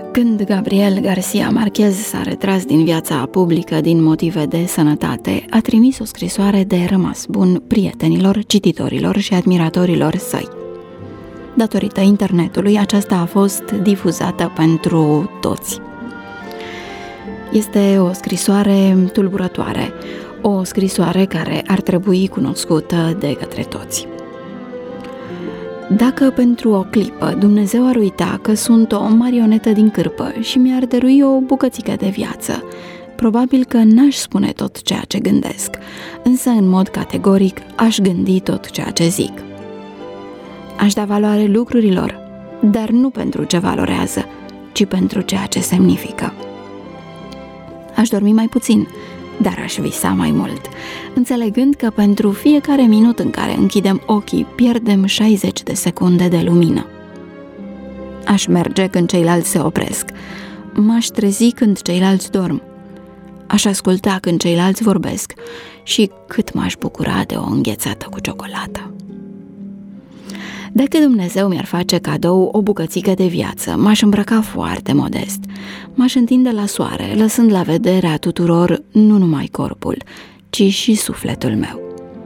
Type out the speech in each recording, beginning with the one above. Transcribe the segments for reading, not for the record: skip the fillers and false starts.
Când Gabriel Garcia Marquez s-a retras din viața publică din motive de sănătate, a trimis o scrisoare de rămas bun prietenilor, cititorilor și admiratorilor săi. Datorită internetului, aceasta a fost difuzată pentru toți. Este o scrisoare tulburătoare, o scrisoare care ar trebui cunoscută de către toți. Dacă pentru o clipă Dumnezeu ar uita că sunt o marionetă din cârpă și mi-ar dărui o bucățică de viață, probabil că n-aș spune tot ceea ce gândesc, însă în mod categoric aș gândi tot ceea ce zic. Aș da valoare lucrurilor, dar nu pentru ce valorează, ci pentru ceea ce semnifică. Aș dormi mai puțin, dar aș visa mai mult, înțelegând că pentru fiecare minut în care închidem ochii, pierdem 60 de secunde de lumină. Aș merge când ceilalți se opresc, m-aș trezi când ceilalți dorm, aș asculta când ceilalți vorbesc și cât m-aș bucura de o înghețată cu ciocolată. Dacă Dumnezeu mi-ar face cadou o bucățică de viață, m-aș îmbrăca foarte modest, m-aș întinde la soare, lăsând la vedere a tuturor nu numai corpul, ci și sufletul meu.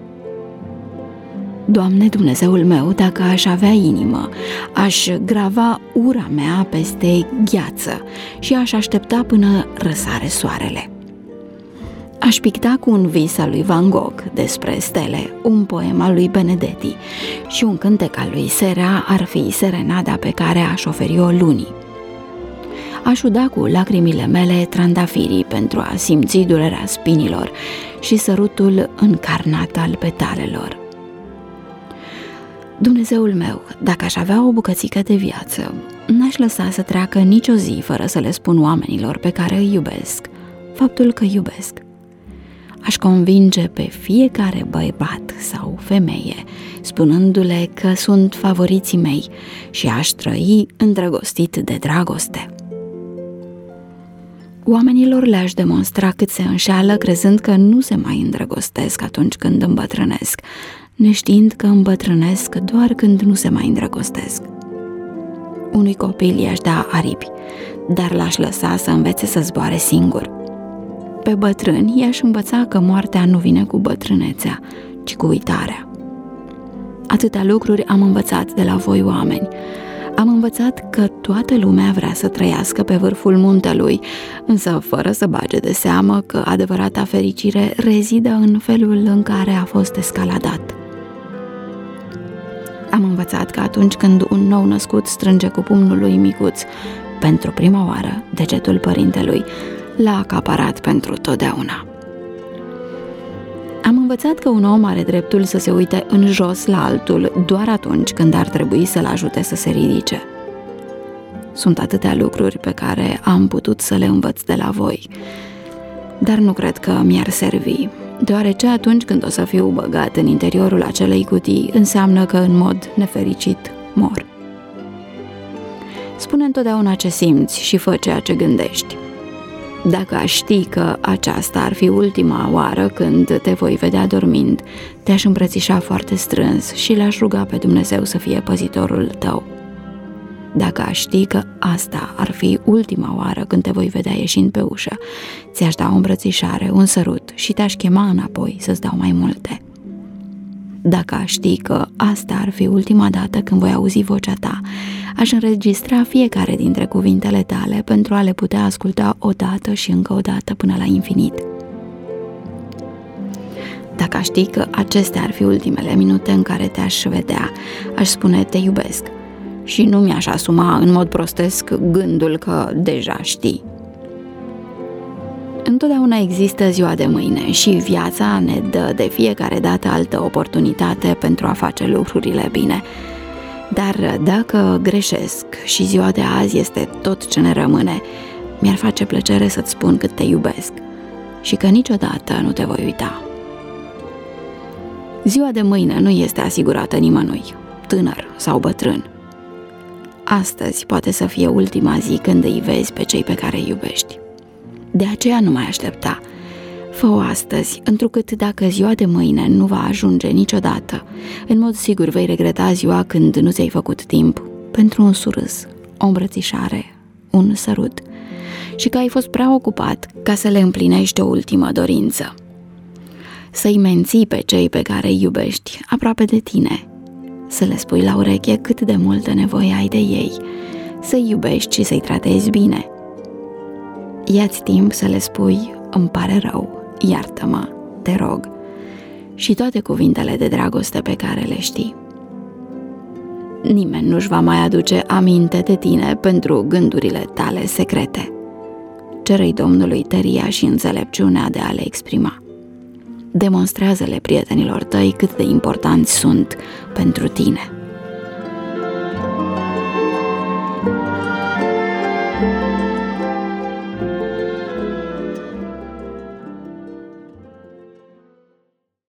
Doamne Dumnezeul meu, dacă aș avea inimă, aș grava ura mea peste gheață și aș aștepta până răsare soarele. Aș picta cu un vis al lui Van Gogh despre stele, un poem al lui Benedetti și un cântec al lui Serra ar fi serenada pe care aș oferi-o lunii. Aș uda cu lacrimile mele trandafirii pentru a simți durerea spinilor și sărutul încarnat al petalelor. Dumnezeul meu, dacă aș avea o bucățică de viață, n-aș lăsa să treacă nicio zi fără să le spun oamenilor pe care îi iubesc faptul că iubesc. Aș convinge pe fiecare bărbat sau femeie, spunându-le că sunt favoriții mei și aș trăi îndrăgostit de dragoste. Oamenilor le-aș demonstra cât se înșeală crezând că nu se mai îndrăgostesc atunci când îmbătrânesc, neștiind că îmbătrânesc doar când nu se mai îndrăgostesc. Unui copil i-aș da aripi, dar l-aș lăsa să învețe să zboare singur. Pe bătrâni i-aș învăța că moartea nu vine cu bătrânețea, ci cu uitarea. Atâtea lucruri am învățat de la voi, oameni. Am învățat că toată lumea vrea să trăiască pe vârful muntelui, însă fără să bage de seamă că adevărata fericire rezidă în felul în care a fost escaladat. Am învățat că atunci când un nou născut strânge cu pumnul lui micuț, pentru prima oară, degetul părintelui, l-a acaparat pentru totdeauna. Am învățat că un om are dreptul să se uite în jos la altul doar atunci când ar trebui să-l ajute să se ridice. Sunt atâtea lucruri pe care am putut să le învăț de la voi, dar nu cred că mi-ar servi, deoarece atunci când o să fiu băgat în interiorul acelei cutii, înseamnă că în mod nefericit mor. Spune întotdeauna ce simți și fă ceea ce gândești. Dacă aș ști că aceasta ar fi ultima oară când te voi vedea dormind, te-aș îmbrățișa foarte strâns și l-aș ruga pe Dumnezeu să fie păzitorul tău. Dacă aș ști că asta ar fi ultima oară când te voi vedea ieșind pe ușă, ți-aș da o îmbrățișare, un sărut și te-aș chema înapoi să-ți dau mai multe. Dacă aș ști că asta ar fi ultima dată când voi auzi vocea ta, aș înregistra fiecare dintre cuvintele tale pentru a le putea asculta odată și încă o dată până la infinit. Dacă aș ști că acestea ar fi ultimele minute în care te-aș vedea, aș spune te iubesc și nu mi-aș asuma în mod prostesc gândul că deja știi. Întotdeauna există ziua de mâine și viața ne dă de fiecare dată altă oportunitate pentru a face lucrurile bine. Dar dacă greșesc și ziua de azi este tot ce ne rămâne, mi-ar face plăcere să-ți spun cât te iubesc și că niciodată nu te voi uita. Ziua de mâine nu este asigurată nimănui, tânăr sau bătrân. Astăzi poate să fie ultima zi când îi vezi pe cei pe care îi iubești. De aceea nu mai aștepta. Fă-o astăzi, întrucât dacă ziua de mâine nu va ajunge niciodată, în mod sigur vei regreta ziua când nu ți-ai făcut timp pentru un surâs, o îmbrățișare, un sărut și că ai fost prea ocupat ca să le împlinești o ultimă dorință. Să-i menții pe cei pe care îi iubești aproape de tine, să le spui la ureche cât de multă nevoie ai de ei, să-i iubești și să-i tratezi bine. Ia-ți timp să le spui: îmi pare rău, iartă-mă, te rog, și toate cuvintele de dragoste pe care le știi. Nimeni nu-și va mai aduce aminte de tine pentru gândurile tale secrete. Cere-i Domnului tăria și înțelepciunea de a le exprima. Demonstrează-le prietenilor tăi cât de importanți sunt pentru tine.